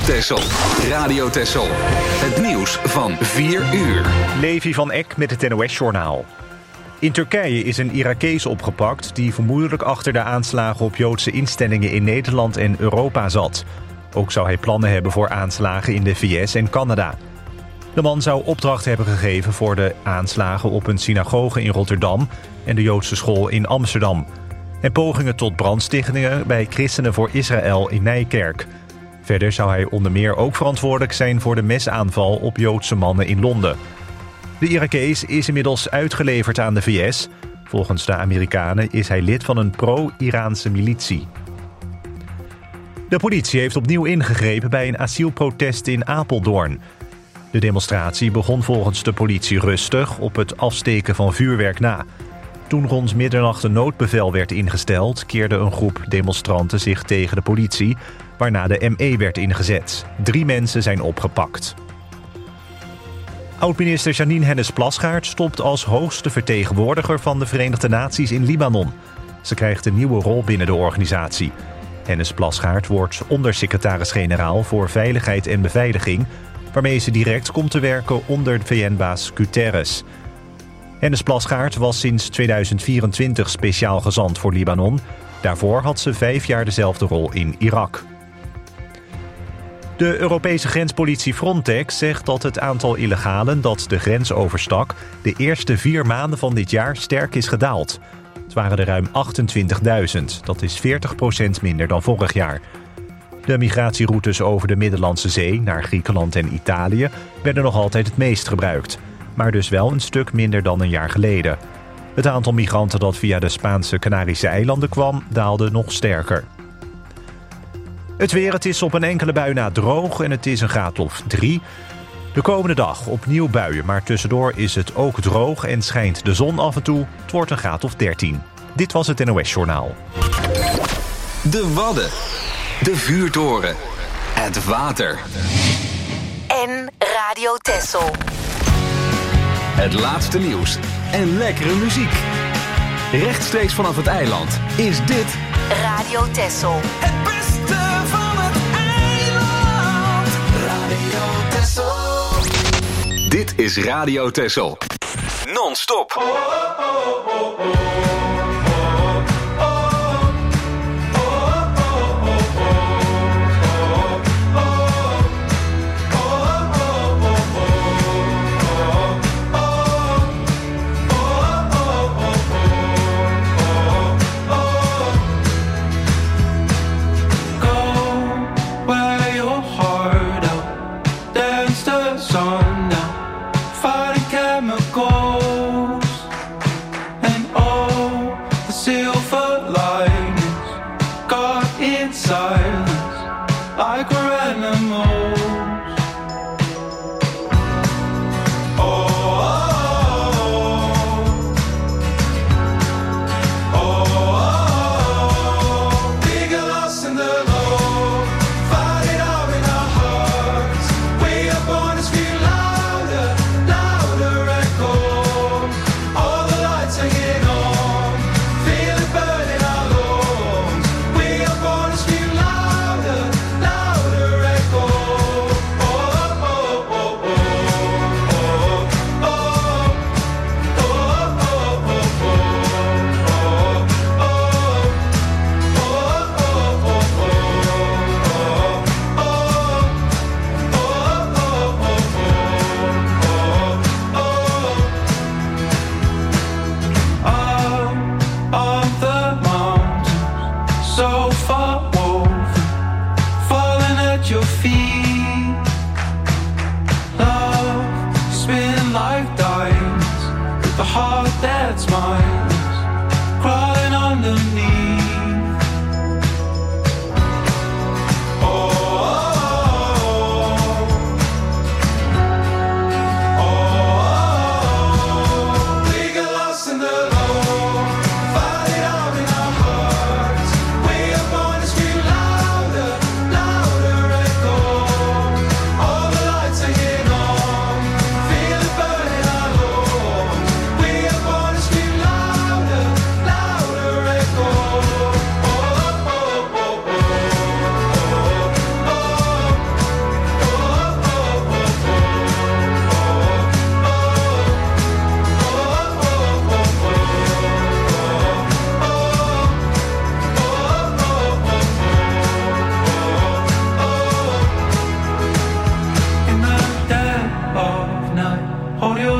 Texel. Radio Texel. Het nieuws van 4 uur. Levi van Eck met het NOS-journaal. In Turkije is een Irakees opgepakt die vermoedelijk achter de aanslagen op Joodse instellingen in Nederland en Europa zat. Ook zou hij plannen hebben voor aanslagen in de VS en Canada. De man zou opdracht hebben gegeven voor de aanslagen op een synagoge in Rotterdam en de Joodse school in Amsterdam. En pogingen tot brandstichtingen bij Christenen voor Israël in Nijkerk. Verder zou hij onder meer ook verantwoordelijk zijn voor de mesaanval op Joodse mannen in Londen. De Irakees is inmiddels uitgeleverd aan de VS. Volgens de Amerikanen is hij lid van een pro-Iraanse militie. De politie heeft opnieuw ingegrepen bij een asielprotest in Apeldoorn. De demonstratie begon volgens de politie rustig op het afsteken van vuurwerk na. Toen rond middernacht een noodbevel werd ingesteld, keerde een groep demonstranten zich tegen de politie, waarna de ME werd ingezet. 3 mensen zijn opgepakt. Oud-minister Jeanine Hennis-Plasgaard stopt als hoogste vertegenwoordiger van de Verenigde Naties in Libanon. Ze krijgt een nieuwe rol binnen de organisatie. Hennis-Plasgaard wordt ondersecretaris-generaal voor Veiligheid en Beveiliging, waarmee ze direct komt te werken onder VN-baas Guterres. Hennis-Plasgaard was sinds 2024 speciaal gezant voor Libanon. Daarvoor had ze 5 jaar dezelfde rol in Irak. De Europese grenspolitie Frontex zegt dat het aantal illegalen dat de grens overstak de eerste 4 maanden van dit jaar sterk is gedaald. Het waren er ruim 28.000, dat is 40% minder dan vorig jaar. De migratieroutes over de Middellandse Zee naar Griekenland en Italië werden nog altijd het meest gebruikt, maar dus wel een stuk minder dan een jaar geleden. Het aantal migranten dat via de Spaanse Canarische eilanden kwam, daalde nog sterker. Het weer, het is op een enkele bui na droog en het is een graad of 3. De komende dag opnieuw buien, maar tussendoor is het ook droog en schijnt de zon af en toe. Het wordt een graad of 13. Dit was het NOS-journaal. De Wadden. De vuurtoren. Het water. En Radio Texel. Het laatste nieuws en lekkere muziek. Rechtstreeks vanaf het eiland is dit Radio Texel. Het beste van het eiland. Radio Texel. Dit is Radio Texel. Non-stop. Chemicals and oh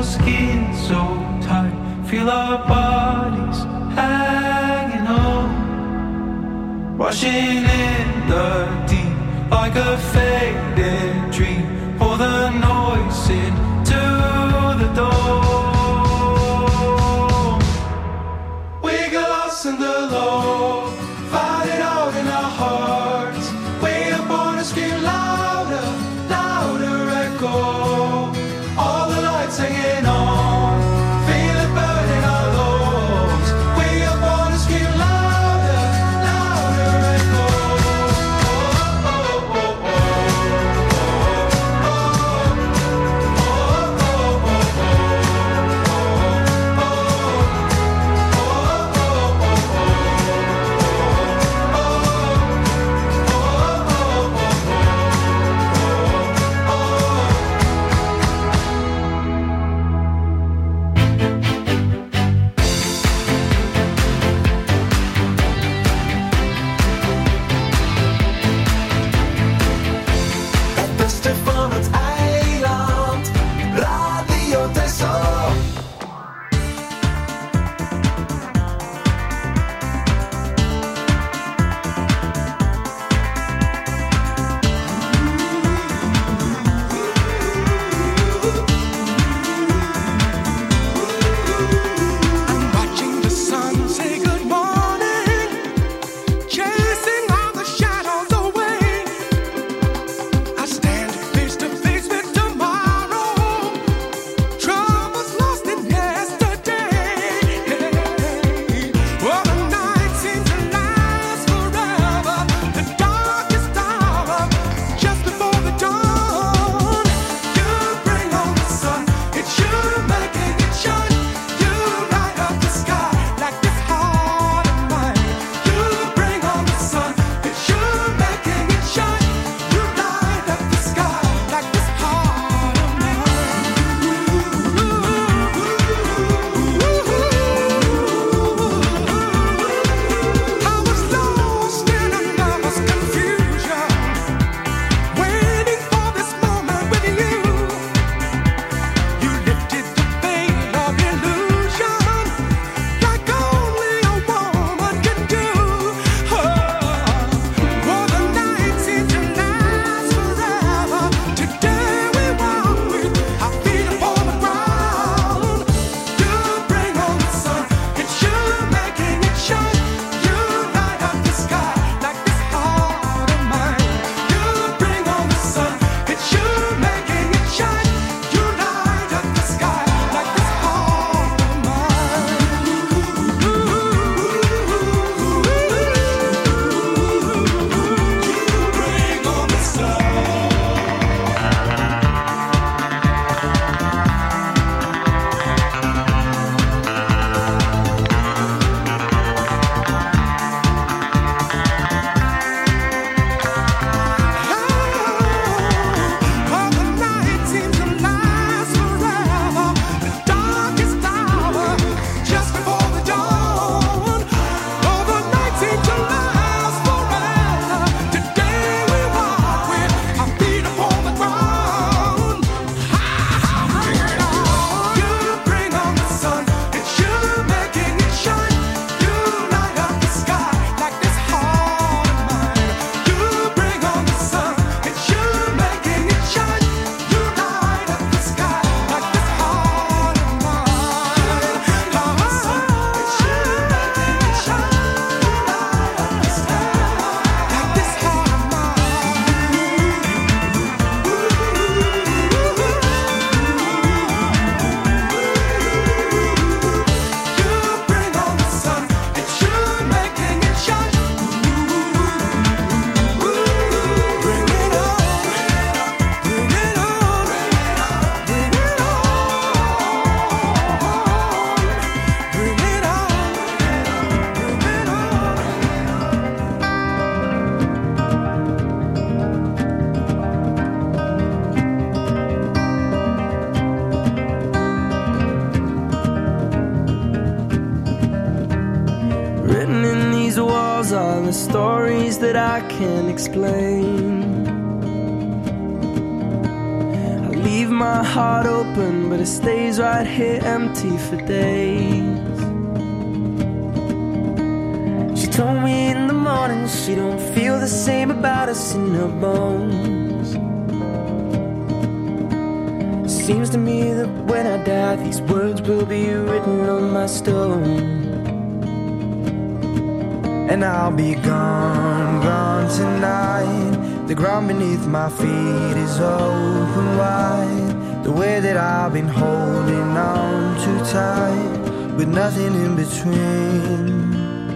skin so tight. Feel our bodies hanging on, rushing in the deep like a faded dream. Pour the noise into the dawn. We get lost in the low, find it out in our hearts. We are born to scream louder, louder echo. All the lights hanging on, feel it burning our lungs. We are born to scream louder, louder echo. Oh, oh, oh, oh, Het beste van het eiland, Radio Texel. I'm watching the sun say good morning, chasing all the shadows away. I stand face to face with tomorrow. Troubles lost in yesterday. Well, the night seems to last forever. The darkest hour, just before the dawn. You bring on the sun, it's you making it shine. You light up the sky like this heart of mine. You bring on the sun, it's you making it shine. You light up the sky like this heart of mine. I was lost in a lover's confusion, waiting for this moment with you. You lifted the veil of illusion, like only a woman can do. Oh, the night seemed to last forever. Today we walk with our feet upon the ground. You bring on the sun, it's you making it shine. You light up the sky like this heart of mine. You bring on the sun, it's you making it shine. You light up the sky like this heart of mine. You bring on the sun. Oh, the night seems to last forever. The darkest hour, just before the dawn. Oh, the night seems to last forever. Today we walk with our feet upon the ground. You bring on the sun, it's you making it shine. You light up the sky like this heart of mine. You bring on the sun, it's you making it shine. You light up the sky like this heart of mine. It's you making it shine. You light up the sky like this heart of You bring on the sun, it's you making it shine. Bring it on, bring it on, bring it on, bring it Written in these walls are the stories that I can't explain. I leave my heart open, but it stays right here empty for days. She told me in the morning she don't feel the same about us in her bones. Seems to me that when I die, these words will be written on my stone. And I'll be gone, gone tonight. The ground beneath my feet is open wide. The way that I've been holding on too tight, with nothing in between.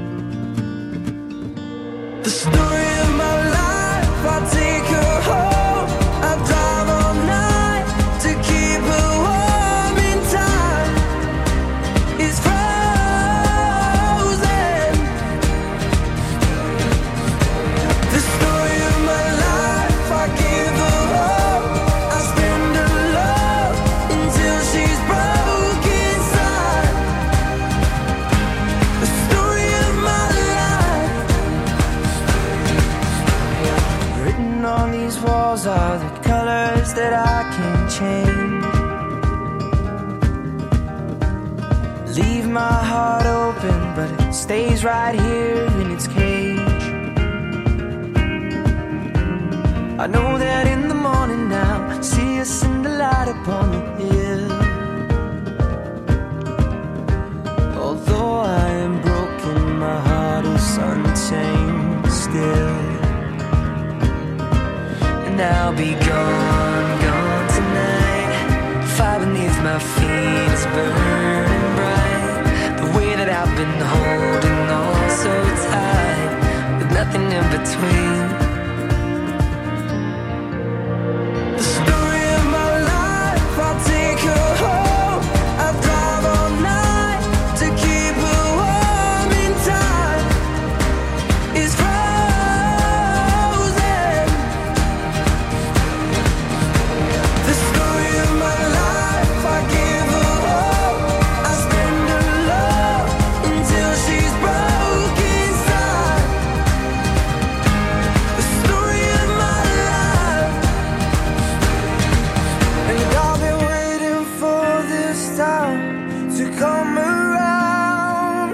The story of my life, I'll take her home. I'll drive all night to keep her warm in time. It's frozen. The story of my life, I give her hope. I spend her love until she's broke inside. The story of my life. Written on these walls are the colors that I can't change. Leave my heart open, but it stays right here in its cage. I know that in the morning now, see us in the light upon the hill. Although I am broken, my heart is untamed still. And I'll be gone, gone tonight. Fire beneath my feet is burning bright. The way that I've been holding on so tight, with nothing in between. The story of my life, I'll take her home. I'll drive all night to keep her warm in time. It's frozen. The story of my life, I give her hope. I spend her love until she's broke inside. The story of my life. And I've been waiting for this time to come around.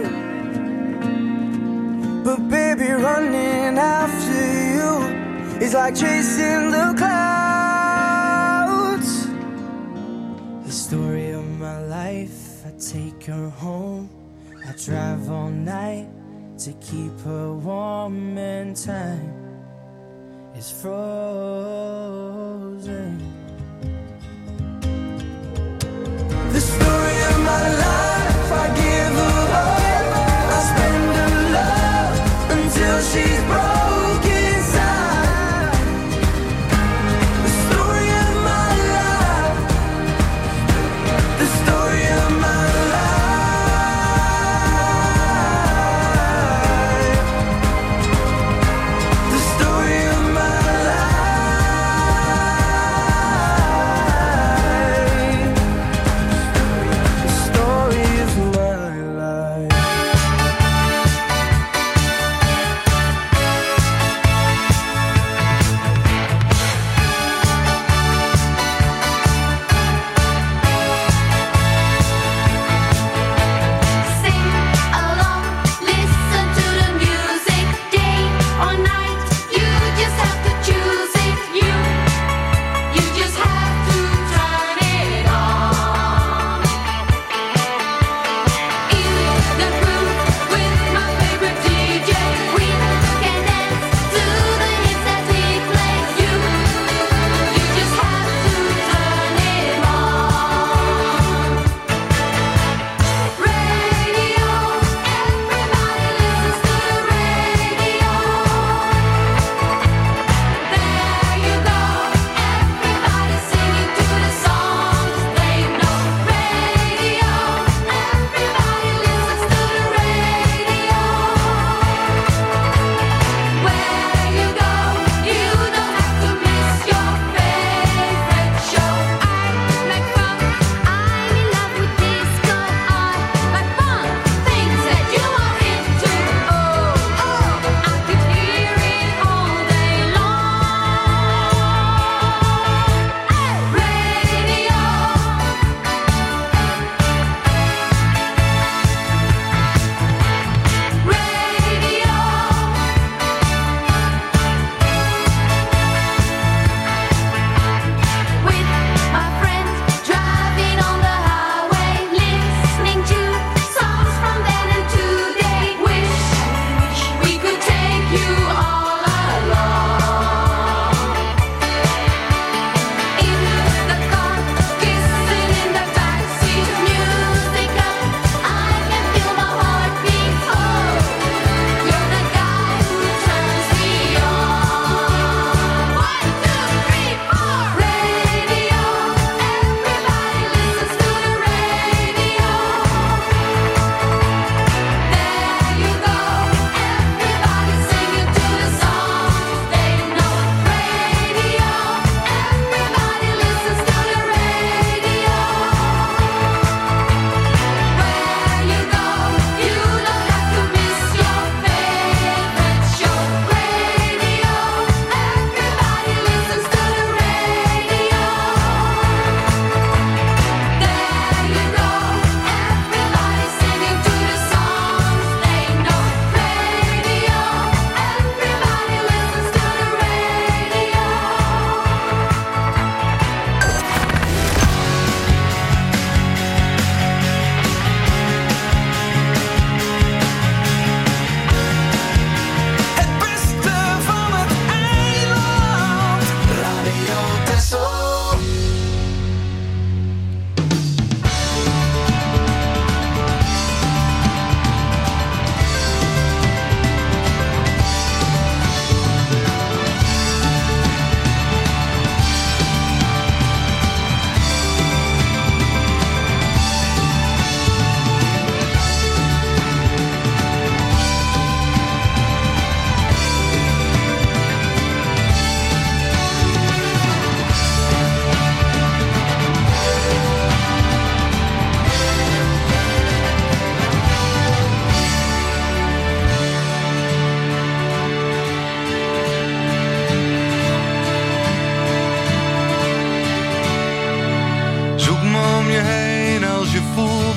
But baby, running after you is like chasing the clouds. The story of my life, I take her home. I drive all night to keep her warm and time is frozen. The story of my life, I give her hope. I spend her love until she's broke inside. The story of my life. The story of my life. The story of my life.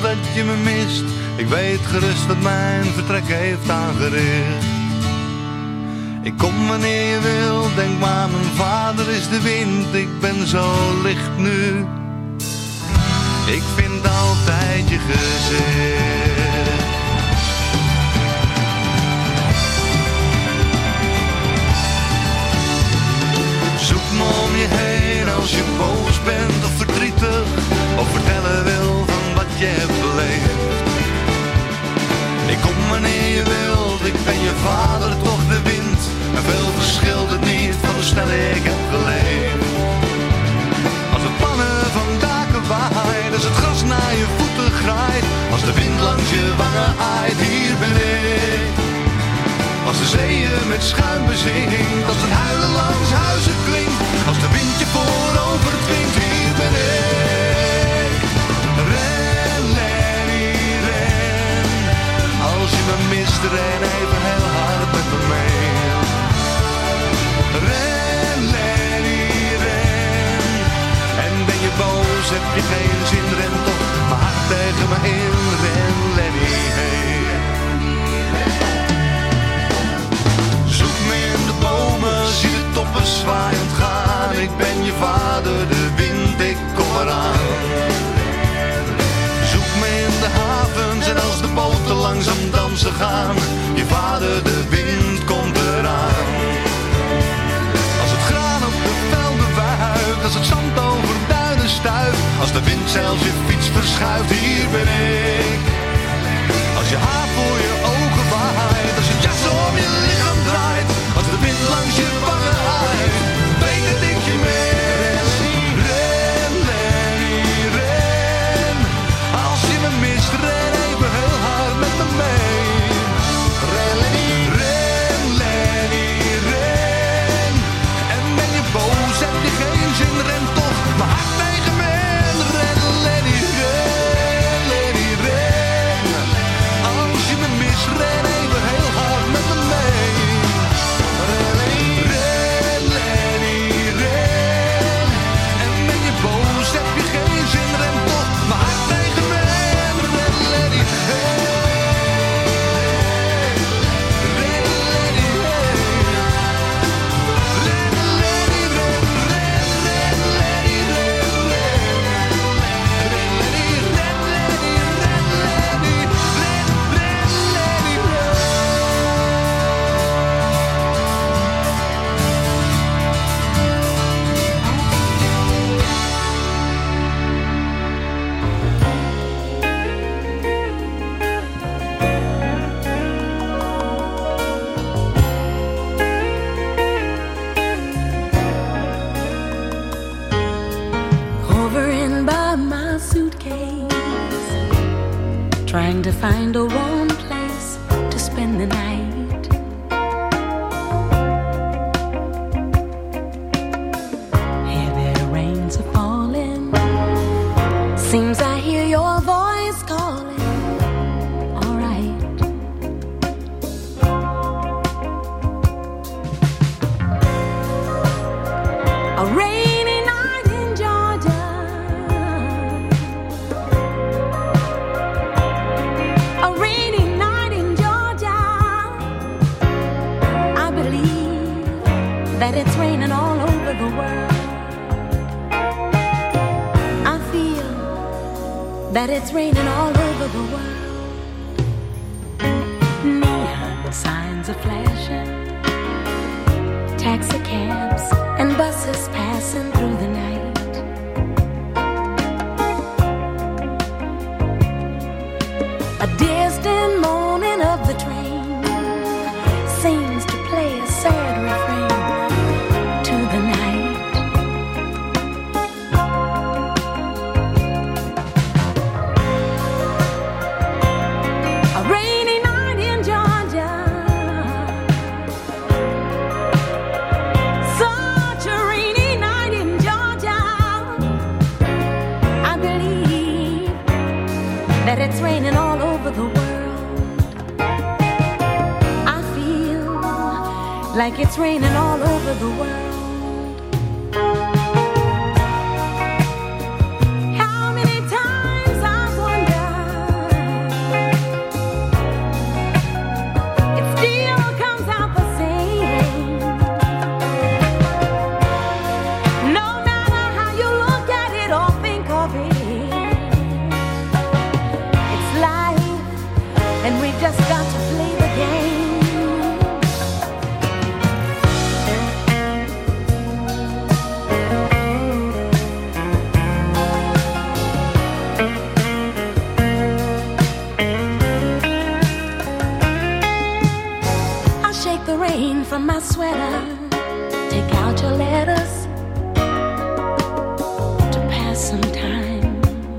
dat je me mist. Ik weet gerust dat mijn vertrek heeft aangericht. Ik kom wanneer je wil, denk maar mijn vader is de wind. Ik ben zo licht nu, ik vind altijd je gezicht. Zoek me om je heen als je boos bent of verdrietig, of vertellen wil van wat je hebt beleefd. Ik kom wanneer je wilt, ik ben je vader, toch de wind. En veel verschilt het niet van hoe snel ik heb geleefd. Als de pannen van daken waait, als het gras naar je voeten graait, als de wind langs je wangen aait, hier ben ik. Als de zeeën met schuim bezinkt, als het huilen langs huizen klinkt, als de wind je voorover dwingt, hier ben ik. Ren, Lenny, ren. Als je me mist, ren even heel hard met me mee. Ren, Lenny, ren. En ben je boos, heb je geen zin, ren toch maar hard tegen me in. Ren, Lenny, hey. Zoek me in de bomen, zie de toppen zwaaiend gaan. Ik ben je vader, de wind, ik kom eraan. Zoek me in de havens en als de boten langzaam dansen gaan. Je vader, de wind, komt eraan. Als het graan op de velden wuift, als het zand over duinen stuift, als de wind zelfs je fiets verschuift, hier ben ik. Als je haar voor je ogen waait, als je jas om je lichaam draait, als de wind langs je wangen aait, weet dat ik je mee. Ren, Lenny, ren. Als je me mist, ren even heel hard met me mee. Ren, Lenny, ren, Lenny, ren. En ben je boos, heb je geen zin, ren toch maar hard tegen me in. Ren, Lenny, ren, Lenny, ren. Als je me mist, ren even heel hard met me mee. Ren, Lenny, ren. En ben je boos, heb je geen zin, ren toch maar hard tegen me in. Ren, Lenny, hey. Ren, Lenny, hey. Ren, Lenny, ren, ren, ren, Lenny, ren, ren. Ren, Lenny, ren, Lenny, ren, Lenny, ren, ren, Lenny, ren. Hovering by my suitcase, trying to find a warm place to spend the night. Heavy rains are falling, seems I hear your voice calling. All right. A rainy night in Georgia, a rainy night in Georgia. I believe that it's raining all over the world. I feel that it's raining all over the world. Neon signs are flashing, taxi cabs and buses passing through the night. A distant moaning of the train seems to play a sad refrain to the night. A rainy night in Georgia, such a rainy night in Georgia. I believe that it's raining all over the world. I feel like it's raining all over the world. How many times I wonder sometime.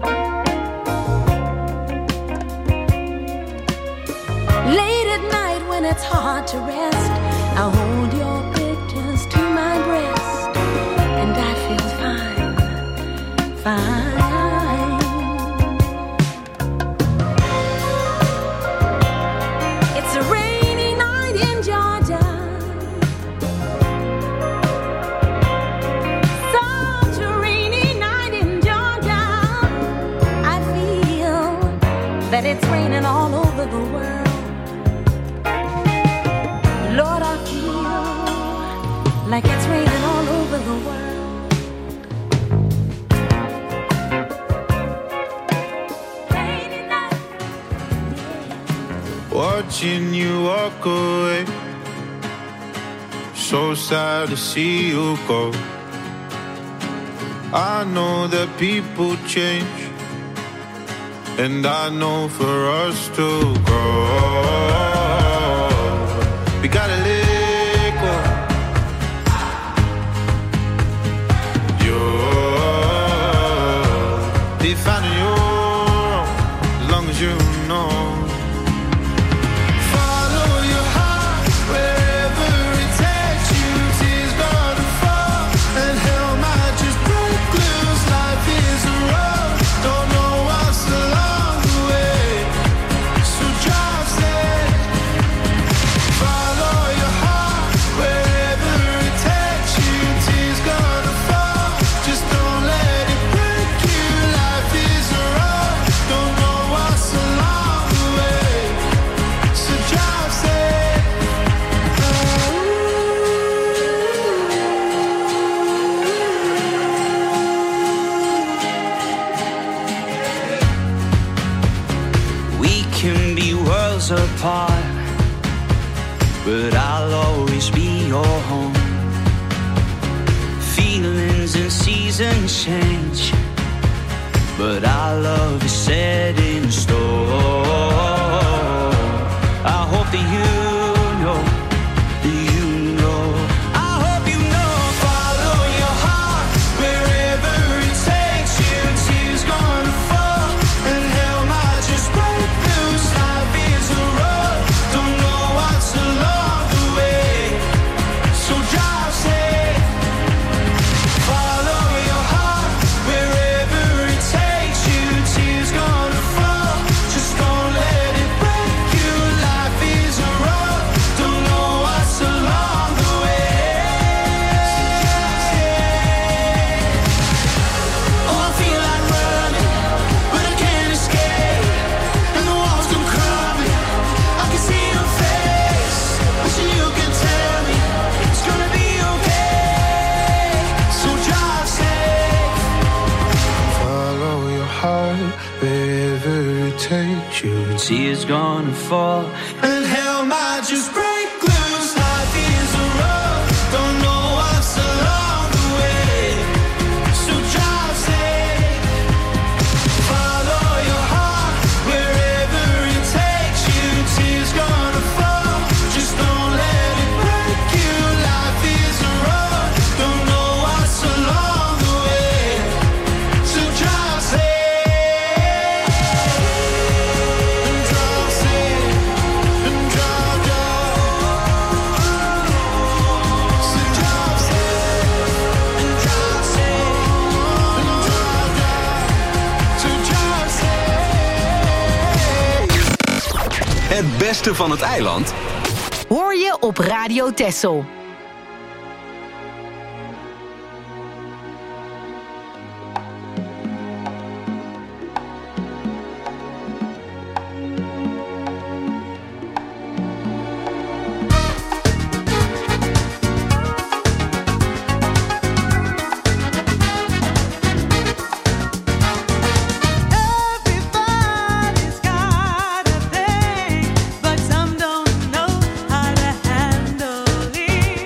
Late at night when it's hard to rest, I hold your pictures to my breast, and I feel fine, fine. It's a rainy night in Georgia, such a rainy night in Georgia. I feel that it's raining all over the world. Lord, I feel like it's raining all over the world. Rainy night, Watching you walk away, so sad to see you go. I know that people change, and I know for us to grow, we gotta let go. You're defined on your own, as long as you know. Follow your heart wherever it takes you. Tears gonna fall and hell might just break loose. Life is a road, don't know what's along the way, so drive safe. Follow your heart wherever it takes you. Tears gonna fall, just don't let it break you. Life is a road, don't know what's along the way, so drive safe. We can be worlds apart, but I'll always be your home. Feelings and seasons change, but our love is set in stone. I hope that you know, that you know. I hope you know. Follow your heart wherever it takes you. Tears gonna fall and hell might just break loose. Life is a road, don't know what's along the way, so drive safe. Follow your heart wherever it takes you. Tears gonna fall, just don't let it break you. Life is a road, don't know what's along the way. Oh, I feel like running, but I can't escape, and the walls come crumbling. I can see your face, wishing you can tell me it's gonna be okay, so drive safe. Follow your heart wherever it takes you. Tears gonna fall And hell might just break loose. Life is a road, don't know what's along the way, so drive safe. Follow your heart wherever it takes you. Tears gonna fall, just don't let it break you. Life is a road, don't know what's along the way, so drive safe. And drive safe, and drive, so drive safe, and drive safe, and drive, so drive safe. Het beste van het eiland Hoor je op Radio Texel. Everybody's got a thing, but some don't know how to handle it.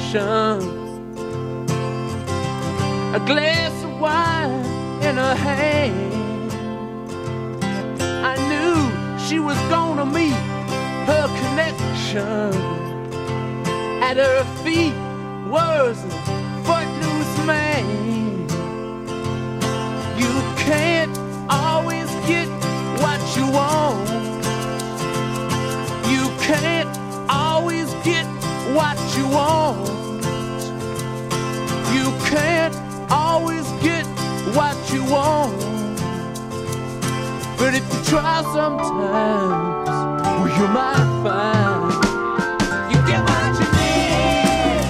connection. A glass of wine in her hand. I knew she was gonna meet her connection. At her feet was a footloose man. You can't always get what you want. You can't always get what you want. You can't always get what you want. But if you try sometimes, well, you might find you get what you need.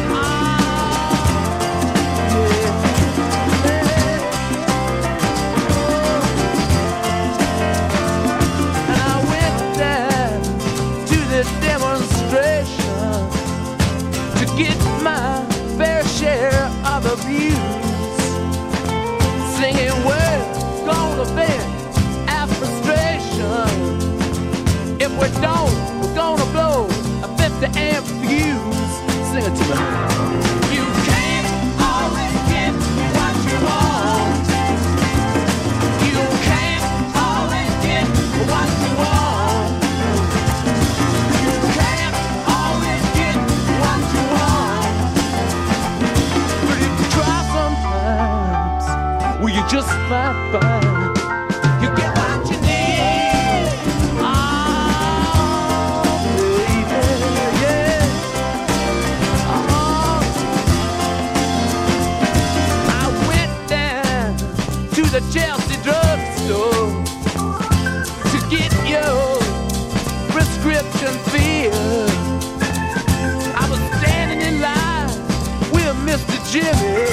And I went down to the demonstration to get my fair share of abuse, singing words gonna vent our frustration. If we don't, we're gonna blow a 50 amp fuse. Sing it to me. You can't always get what you want. You can't always get what you want. You can't always get what you want. But if you try sometimes, well, you just might find you get what you need. Oh, baby, yeah. Oh. I went down to the Chelsea drugstore to get your prescription filled. I was standing in line with Mr. Jimmy.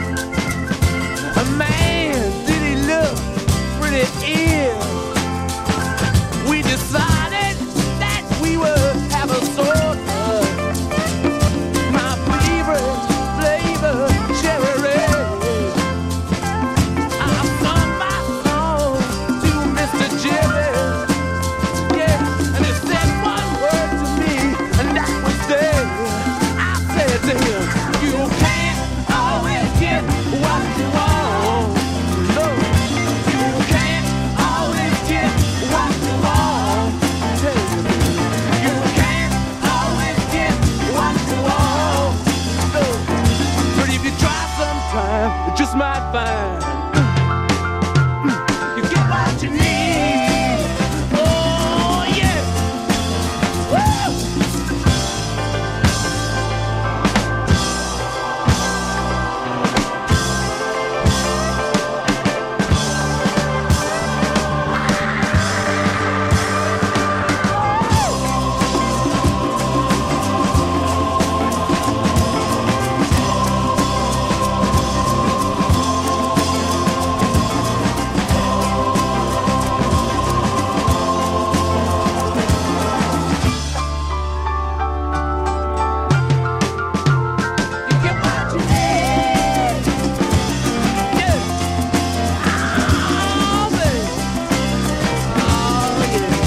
A man, did he look pretty ill? We decided that we would have a soda. My favorite flavor, cherry red. I sung my song to Mr. Jimmy. Yeah, and he said one word to me, and that was there. I said to him, you can't always get what you want. No, you can't always get what you want. You can't always get what you want. No, but if you try sometime, you just might find you get what you need. Oh yeah. Woo! You get what you need. Yeah. Oh, baby. Oh,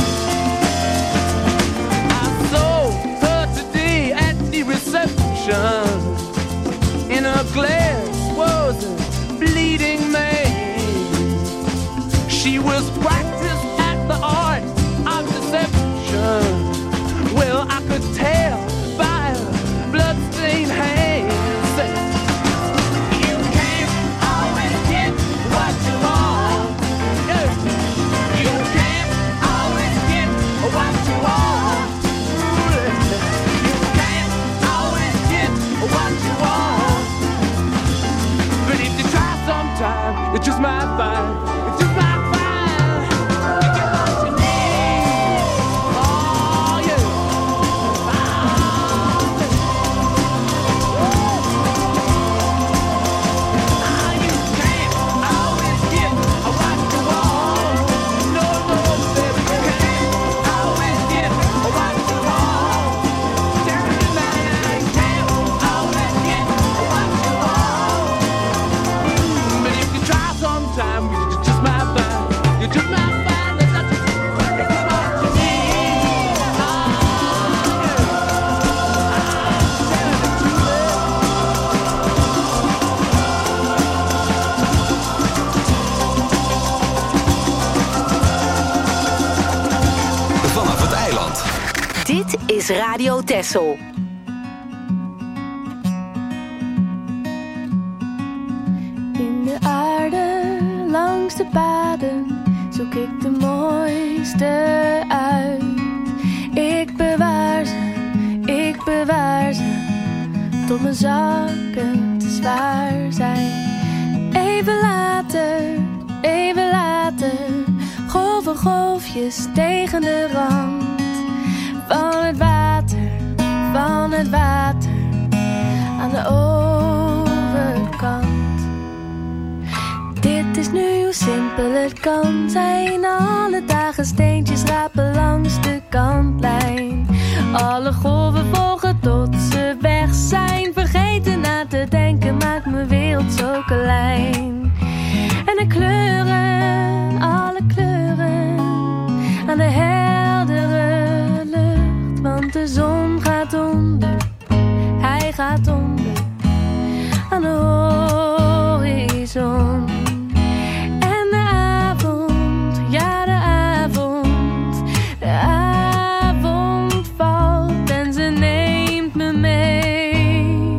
yeah. I saw her today at the reception. In her glass was a bleeding man. She was practiced at the art of deception. Well, I could tell by her bloodstained hands. You can't always get what you want. Yeah. You can't always get what you want. You can't always get what you want. But if you try sometime, you just might find, you just might find Radio Texel. In de aarde, langs de paden, zoek ik de mooiste uit. Ik bewaar ze, tot mijn zakken te zwaar zijn. Even later, golfjes tegen de rand van het water, aan de overkant. Dit is nu hoe simpel het kan zijn. Alle dagen steentjes rapen langs de kantlijn. Alle golven volgen tot ze weg zijn. Vergeten na te denken maakt mijn wereld zo klein. En de kleuren, alle kleuren, aan de heldere lucht. Want de zon gaat onder, hij gaat onder, aan de horizon. En de avond, ja de avond valt en ze neemt me mee.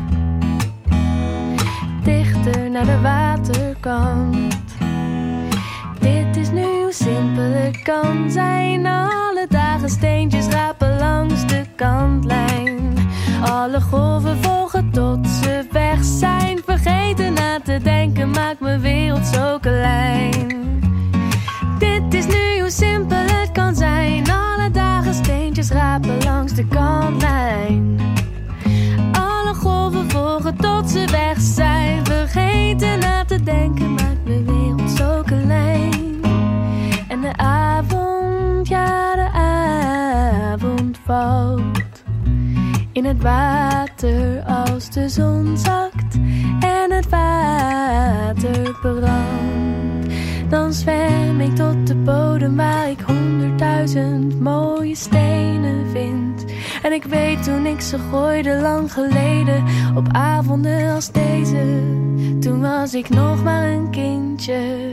Dichter naar de waterkant. Dit is nu hoe simpel het kan zijn. Alle dagen steentjes rapen langs de kantlijn. Alle golven volgen tot ze weg zijn. Vergeten na te denken maakt mijn wereld zo klein. Dit is nu hoe simpel het kan zijn. Alle dagen steentjes rapen langs de kantlijn. Alle golven volgen tot ze weg zijn. Vergeten na te denken maakt mijn wereld zo klein. En de avond, ja de avond valt in het water als de zon zakt en het water brandt. Dan zwem ik tot de bodem waar ik 100.000 mooie stenen vind. En ik weet toen ik ze gooide lang geleden, op avonden als deze, toen was ik nog maar een kindje.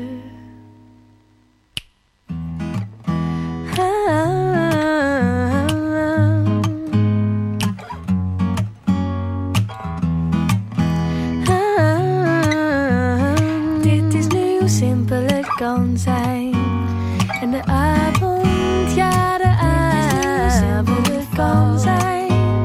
Dit is nu hoe simpel het kan zijn. En de avond, ja de avond kan zijn.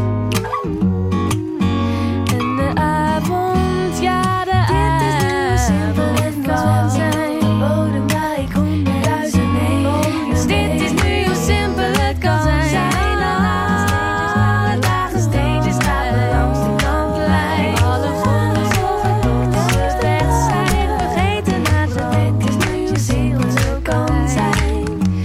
En de avond, ja de avond kan zijn. Bodem waar ik 100.000 neemt. Dit is nu hoe simpel het kan zijn. Alle dagen steentjes rapen langs de kantlijn. Alle golven volgen tot ze weg zijn. Vergeten na te denken is nu hoe simpel het kan zijn.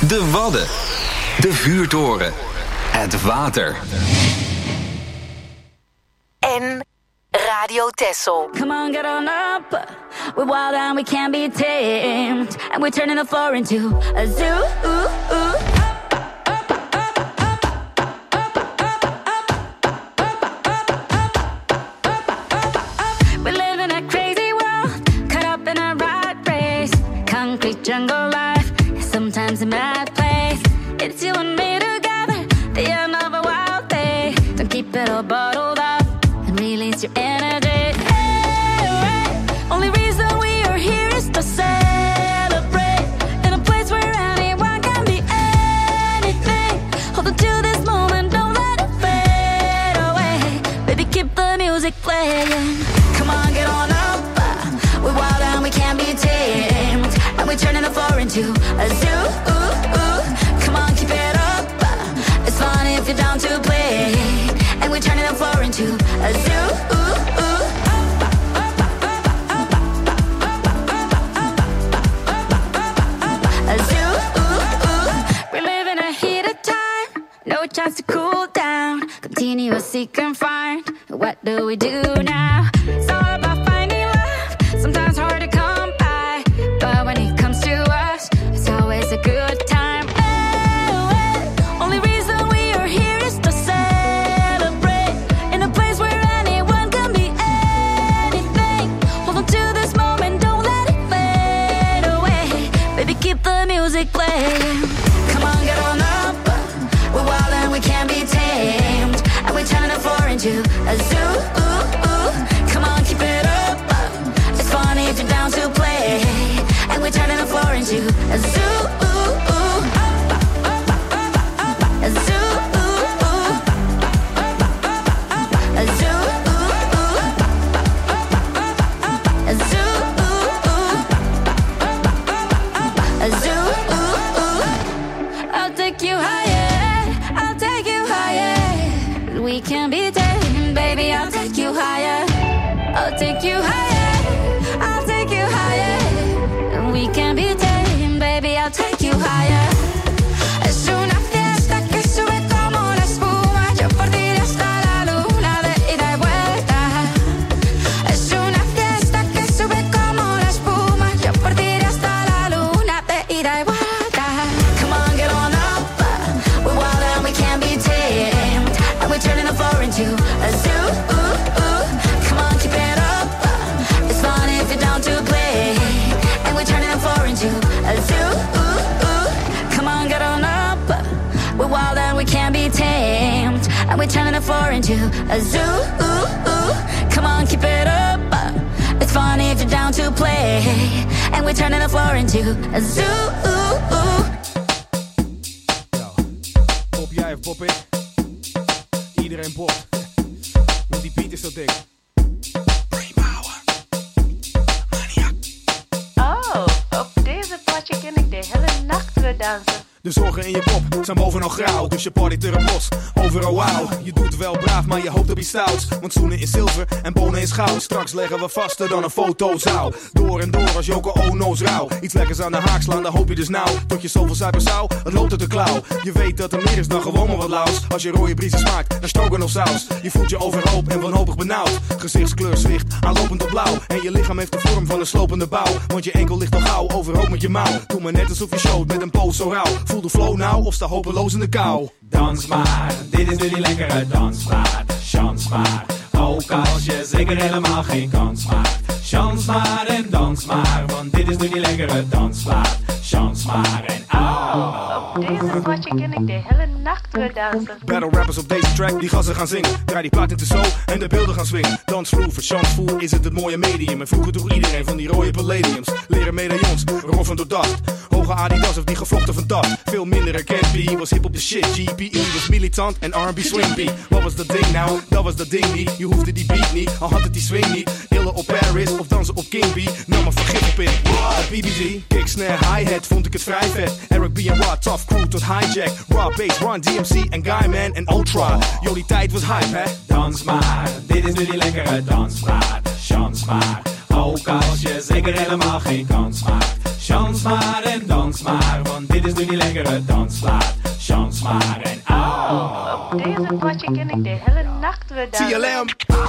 De Wadden. De vuurtoren. Het water. En Radio Texel. Come on, get on up. We're wild and we can't be tamed. And we're turning the floor into a zoo. We live in a crazy world, caught up in a rat race. Concrete jungle life, sometimes a mad place. It's you and me together, the end of a wild day. Don't keep it all bottled up and release your energy. Hey, only reason we are here is to celebrate. In a place where anyone can be anything. Hold on to this moment, don't let it fade away. Baby, keep the music playing. Come on, get on up. We're wild and we can't be tamed. And we're turning the floor into a zoo. Come on, keep it up. It's fun if you're down to play. And we're turning the floor into a zoo. A zoo. We're living a heated time. No chance to cool down. Continuously confined. What do we do now? It's all about finding love. Sometimes hard to come by. But when it comes to us, it's always a good time. Only reason we are here is to celebrate. In a place where anyone can be anything. Hold on to this moment, don't let it fade away. Baby, keep the music playing. Come on, get on up. We're wild and we can't be tamed. And we're turning the floor into a zoo. Come on, keep it up. It's funny if you're down to play. And we're turning the floor into a zoo. A zoo. A zoo. A zoo. A zoo. I'll take you higher. I'll take you higher. We can be tamed, baby. I'll take you higher. I'll take you higher. I'll take you higher. We can be tamed, baby. I'll take you higher. Es una fiesta que sube como la espuma. Yo por ti hasta la luna de ida y vuelta. Es una fiesta que sube como la espuma. Yo por ti hasta la luna de ida y vuelta. Come on, get on up. We're wild and we can't be tamed. And we're turning the floor into a zoo. Come on, keep it up. It's fun if you're down to play. And we're turning the floor into a zoo. Come on, get on up. We're wild and we can't be tamed. And we're turning the floor into a zoo. Come on, keep it up. It's fun if you're down to play. And we're turning the floor into a zoo. Pop jij of pop ik? Iedereen popt. Want die beat is zo dik. Oh, op deze potje ken ik de hele nacht weer dansen. De zorgen in je pop zijn bovenal grauw, dus je partyt er op los. Overal wauw, je doet wel braaf, maar je hoopt op iets stouts. Want zoenen is zilver en bonen is goud. Straks leggen we vaster dan een fotozaal. Door en door als Joko Ono's rauw. Iets lekkers aan de haak slaan, dan hoop je dus nou. Tot je zoveel zuipen zou, het loopt uit de klauw. Je weet dat er meer is dan gewoon maar wat laus. Als je rode briezen smaakt, dan stroganoff saus. Je voelt je overhoop en wanhopig benauwd. Gezichtskleur zwicht, aanlopend op blauw. En je lichaam heeft de vorm van een slopende bouw. Want je enkel ligt al gauw, overhoop met je mouw. Doe maar net alsof je showt met een pose zo rauw. Voel de flow nou of sta hopeloos in de kou. Dans maar, dit is nu die lekkere dansplaat. Chans maar, ook als je zeker helemaal geen kans maakt. Chans maar en dans maar, want dit is nu die lekkere dansplaat. Chans maar en Op deze potje ken ik de hele nacht weer dansen. Battle rappers op deze track die gassen gaan zingen. Draai die plaat in de show en de beelden gaan swingen. Dansvloer, voor chansvoer is het mooie medium. En vroeger droeg iedereen van die rode palladiums. Leren medaillons, roffen door dacht. Hoge Adidas of die gevlochten van dat. Veel minder herkend, B was hip op de shit. GPE was militant en R&B swing beat. Wat was dat ding nou? Dat was dat ding niet. Je hoefde die beat niet, al had het die swing niet. Illen op Paris of dansen op King B. Nam maar vergif op in. BBG, kick, snare, hi-hat vond ik het vrij vet. Eric B en Rod, tough crew tot hijack. Raw bass, Run DMC en Guyman en Ultra. Yo, die tijd was hype, hè? dans maar, dit is nu die lekkere dansplaat. Chans maar, ook als je zeker helemaal geen kans maakt. Chans maar en dans maar, want dit is nu die lekkere dansplaat. Chans maar en Op deze potje ken ik de hele nacht weer dansen. TLM.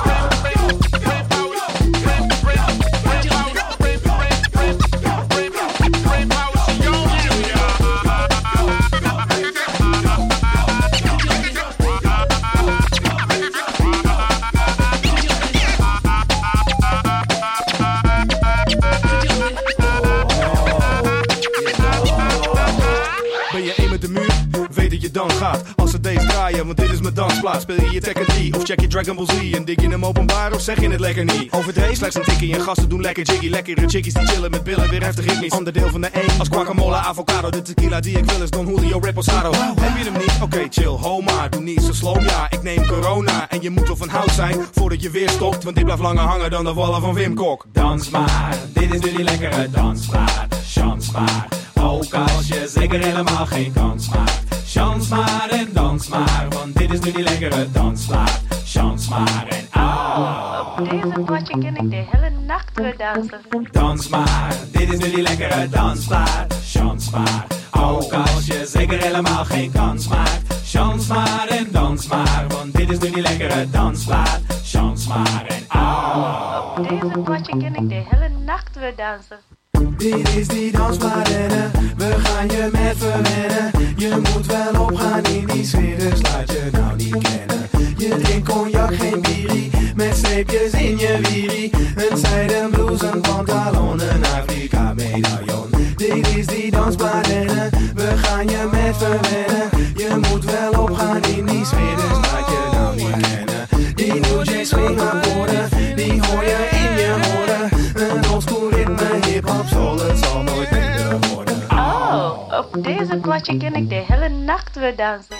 Ben je één met de muur? Weet dat je dan gaat. Als ze deze draaien, want dit is mijn dansplaats. Speel je Tekken 3 of check je Dragon Ball Z? En dik je hem openbaar of zeg je het lekker niet? Overdreven slechts een tikkie en gasten doen lekker jiggy. Lekkere chickies die chillen met billen, weer heftig ritmisch. Ander deel van de 1 als guacamole, avocado. De tequila die ik wil is Don Julio Reposado. Heb je hem niet? Oké, chill, ho maar. Doe niet zo slow, ja. Ik neem corona. En je moet wel van hout zijn voordat je weer stopt. Want dit blijft langer hangen dan de wallen van Wim Kok. dans maar, dit is nu die lekkere dansplaat. Chans maar, ook als je zeker helemaal geen kans maakt. Chans maar en dans maar, want dit is nu die lekkere dansplaat. Chans maar en Op deze potje ken ik de hele nacht weer dansen. dans maar, dit is nu die lekkere dansplaat. Chans maar, ook als je zeker helemaal geen kans maakt. Chans maar en dans maar, want dit is nu die lekkere dansplaat. Chans maar en Op deze potje ken ik de hele nacht weer dansen. Dit is die dansplaat en we gaan je met verwennen. Je moet wel opgaan in die sfeer, dus laat je nou niet kennen. Je drinkt cognac, geen bierie, met streepjes in je wierie. Een zijden blouse, een pantalon, een Afrika medaillon. Dit is die dansplaat en we gaan je met verwennen. Je moet wel opgaan in die sfeer, dus laat je nou niet kennen. Die New Jack swing akkoorden, die hoor je in je horen. Een oldschool ritme, hip-hop, soul, het zal nooit minder worden. Op deze potje ken ik de hele nacht weer dansen.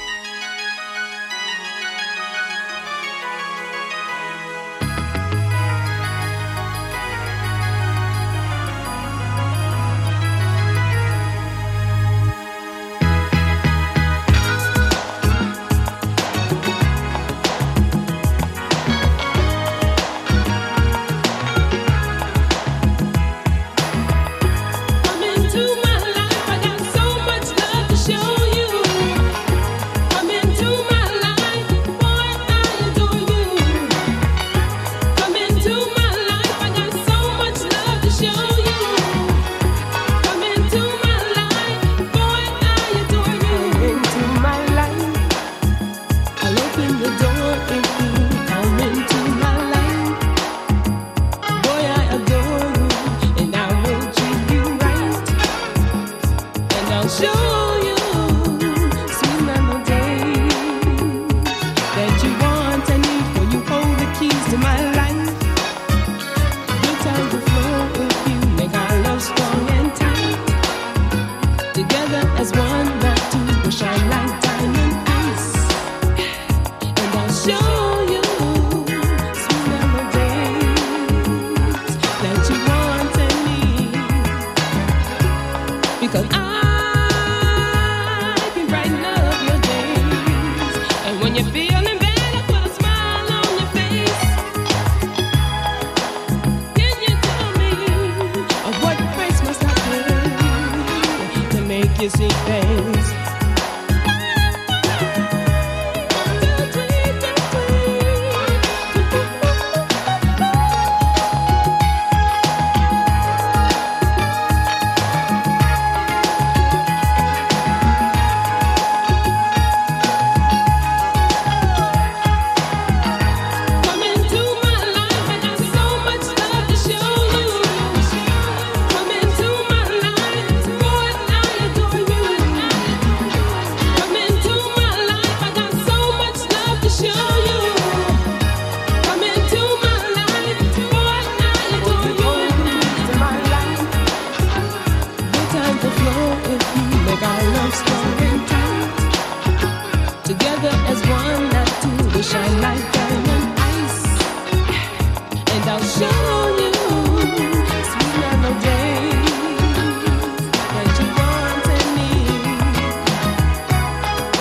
You see things.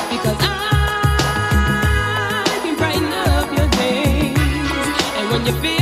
You feel